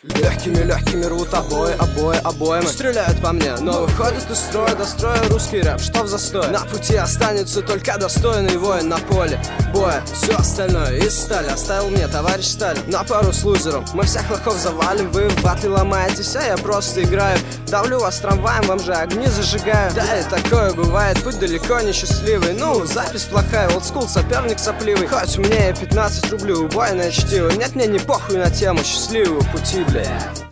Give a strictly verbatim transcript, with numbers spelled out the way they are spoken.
Легкими-легкими рвут обои, обои, обои стреляют по мне, но выходят из строя, до строя русский рэп, что в застой. На пути останется только достойный воин на поле боя. Все остальное из стали оставил мне товарищ Сталин. На пару с лузером мы всех лохов завалим. Вы в батле ломаетесь, а я просто играю. Давлю вас трамваем, вам же огни зажигаю. Да и такое бывает, путь далеко не счастливый. Ну, запись плохая, олдскул, соперник сопливый. Хоть мне и пятнадцать рублей, убойное чтиво. Нет, мне не похуй на тему счастливого пути, бля.